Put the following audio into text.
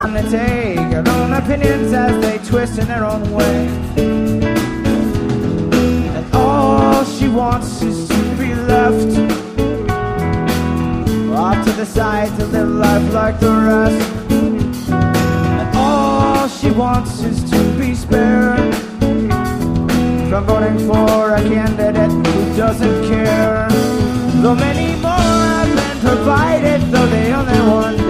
And they take their own opinions as they twist in their own way. And all she wants is to be left off to the side to live life like the rest. And all she wants is to be spared from voting for a candidate who doesn't care. Though many more have been provided, though the only one